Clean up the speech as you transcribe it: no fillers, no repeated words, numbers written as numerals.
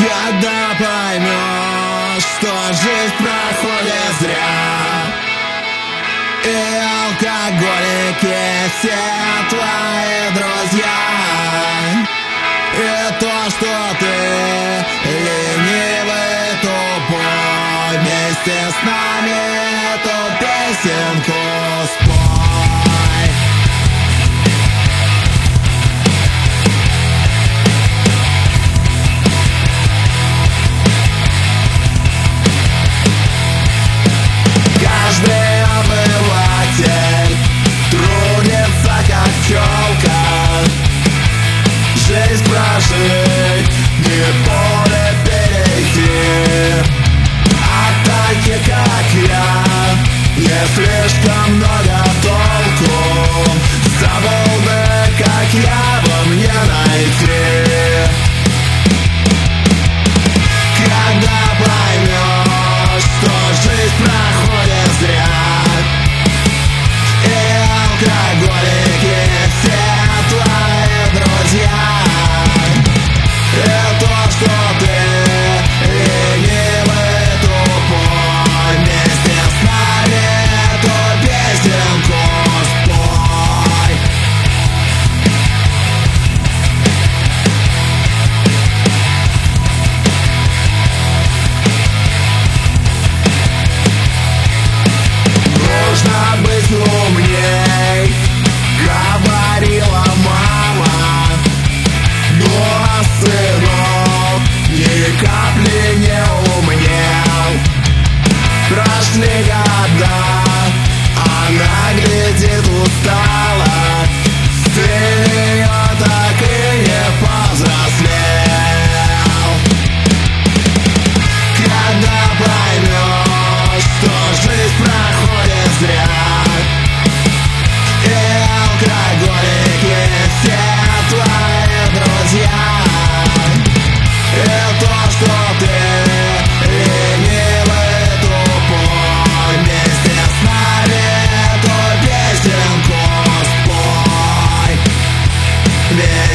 Когда поймешь, что жизнь проходит зря, и алкоголики все твои друзья, и то, что ты ленивый, тупой, вместе с нами эту песенку спой. Каждый обыватель трудится как пчелка, жизнь прожить, не поле перейти. От таких, как я, не слишком много толку. Забыл бы, как я во мне найти. Когда поймешь, что жизнь проходит зря, и алкоголики все твои друзья, и то, что ты ленивый, тупой, вместе с нами эту песенку спой. Нужно быть умней, говорила мама, но сынок ни капли не умнел. Прошли года, она глядит устала, сын ее так и не повзрослел. Когда поймешь, что жизнь проходит зря, и алкоголики все твои друзья, и то, что ты ленивый, тупой, вместе с нами эту песенку спой.